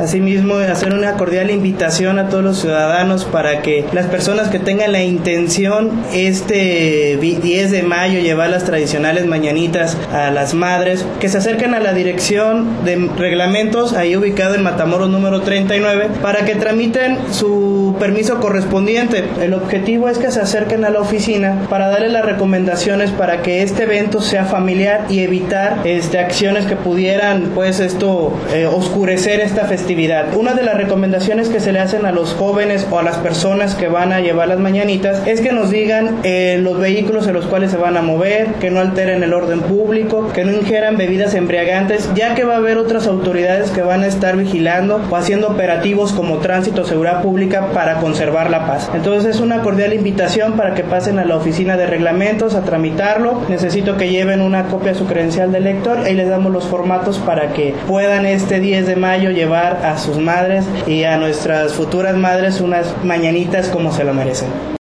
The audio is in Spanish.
Asimismo, hacer una cordial invitación a todos los ciudadanos para que las personas que tengan la intención este 10 de mayo llevar las tradicionales mañanitas a las madres, que se acerquen a la dirección de reglamentos, ahí ubicado en Matamoros número 39, para que tramiten su permiso correspondiente. El objetivo es que se acerquen a la oficina para darles las recomendaciones para que este evento sea familiar y evitar acciones que pudieran oscurecer esta festividad. Una de las recomendaciones que se le hacen a los jóvenes o a las personas que van a llevar las mañanitas es que nos digan los vehículos en los cuales se van a mover, que no alteren el orden público, que no ingieran bebidas embriagantes, ya que va a haber otras autoridades que van a estar vigilando o haciendo operativos como tránsito o seguridad pública para conservar la paz. Entonces es una cordial invitación para que pasen a la oficina de reglamentos a tramitarlo. Necesito que lleven una copia de su credencial de lector, ahí les damos los formatos para que puedan este 10 de mayo llevar a sus madres y a nuestras futuras madres unas mañanitas como se lo merecen.